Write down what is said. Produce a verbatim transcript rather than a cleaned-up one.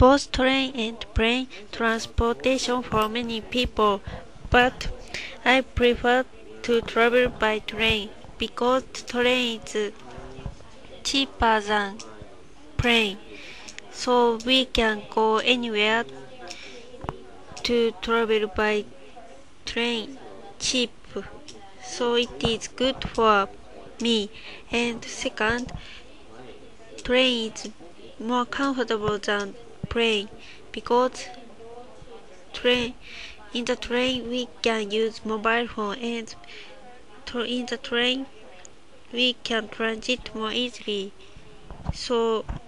both train and plane transportation for many people, but I prefer to travel by train because train is cheaper than plane, so we can go anywhere to travel by train cheap. So it is good for me. And second, train is more comfortable than plane because train in the train we can use mobile phone and in the train we can transit more easily. So